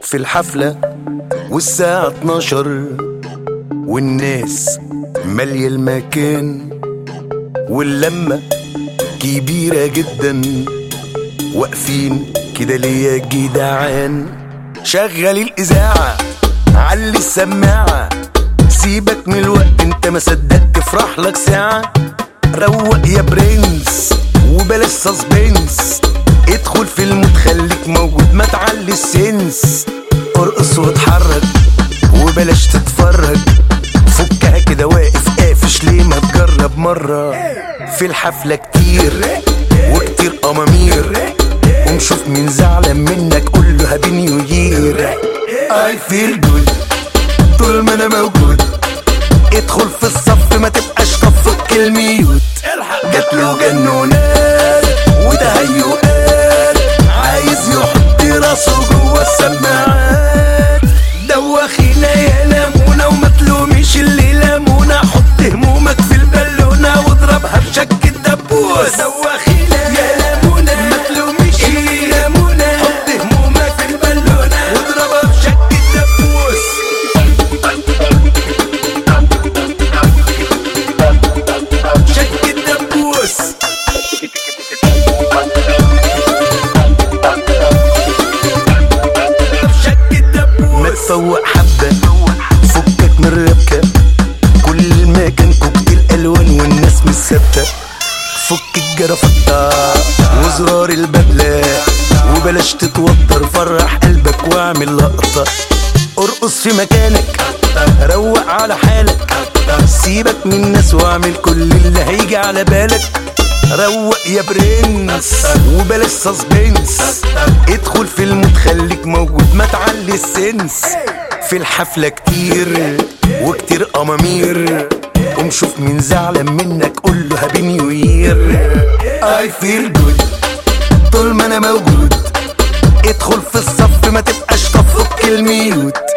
في الحفلة والساعة 12 والناس مالية المكان واللمة كبيرة جدا، واقفين كده ليه يا جدعان؟ شغل الإذاعة علي السماعة، سيبك من الوقت انت ما صدقت تفرح لك ساعة. روق يا برنس وبلاش سسبنس، ادخل في المود خليك موجود ما تعلي السنس. ارقص واتحرك وبلاش تتفرج، فكها كده واقف قافش ليه ما تجرب مرة. في الحفلة كتير وكتير أمامير، ومشوف مين زعلان منك قوله هابي نيو يير. I feel good طول ما انا موجود، ادخل في الصف ما تبقاش طفك الميوت. جاتله جنونات وتهيؤات، عايز يحط راسه جوه السماعات. دوخينا يا لمونة وما تلوميش اللي لمونة، حط همومك في البالونة واضربها بشك الدبوس. دوخينا يا لمونة ما تلوميش اللي لمونة، حط همومك في البالونة واضربها بشك الدبوس. شك الدبوس ما تفوق حبة، فكك من الربكة، كل المكان كوكتيل ألوان والناس مش ثابتة. فك الجرافطة وزرار البدلة وبلاش تتوتر، فرح قلبك واعمل لقطة. ارقص في مكانك روق على حالك، سيبك من الناس واعمل كل اللي هيجي على بالك. روق يا برنس وبلاش سسبنس، ادخل في المود خليك موجود ما تعلي السنس. في الحفلة كتير وكتير أمامير، ومشوف مين زعلان منك قوله هابي نيو يير. I feel good طول ما انا موجود، ادخل في الصف ما تبقاش طفك الميوت.